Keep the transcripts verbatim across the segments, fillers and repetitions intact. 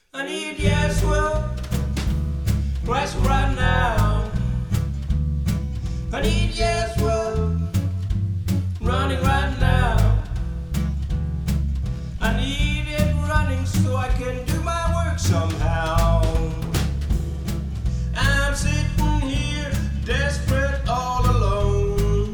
I need yes, well, right right now. I need yes, well, running right now. I need it running so I can do my work somehow. I'm sitting here desperate all alone.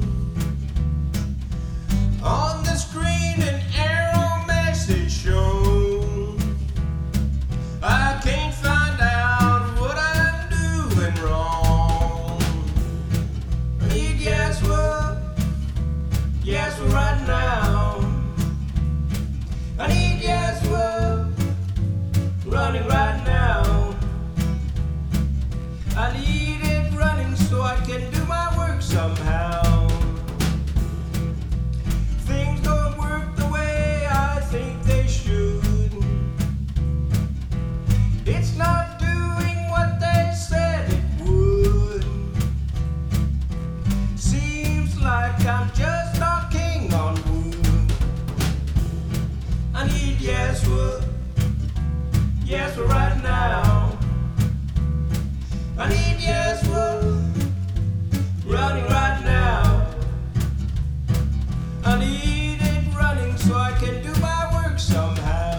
On the screen an arrow message shown. I can't find out what I'm doing wrong. I need yes, well, yes, well, right now. I need yes, well, running right now. I need it running so I can do my work somehow. Things don't work the way I think they should. It's not doing what they said it would. Seems like I'm just knocking on wood. I need yes, well, yes, well, right now. I need yes, well, running right now. I need it running so I can do my work somehow.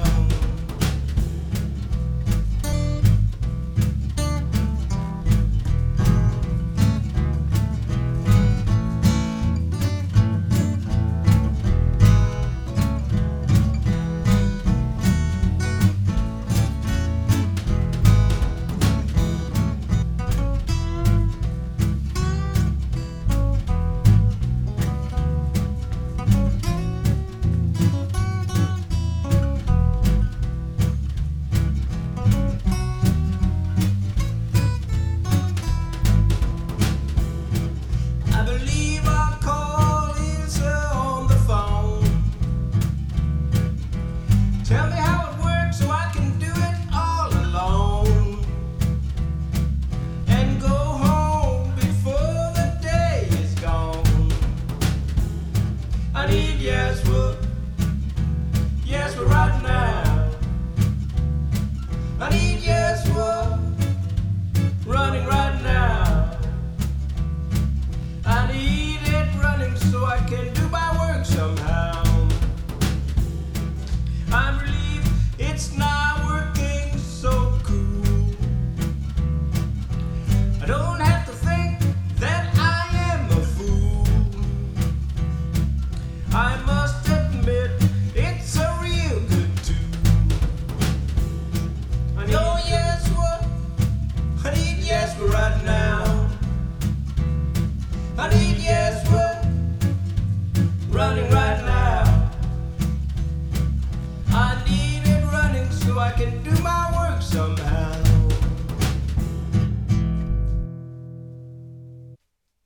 I believe I'll call Lisa on the phone. Tell me how it works so I can do it all alone. And go home before the day is gone. I need yes, well, yes, well, right now. I need yes, well, running right now. I need it running so I can do my work somehow. I'm relieved it's not working so cool. I don't have to think that I am a fool. I must admit it's a real good tool. I know yes, what? I need yes, well, right now. I need yes, well, running right now. I need it running so I can do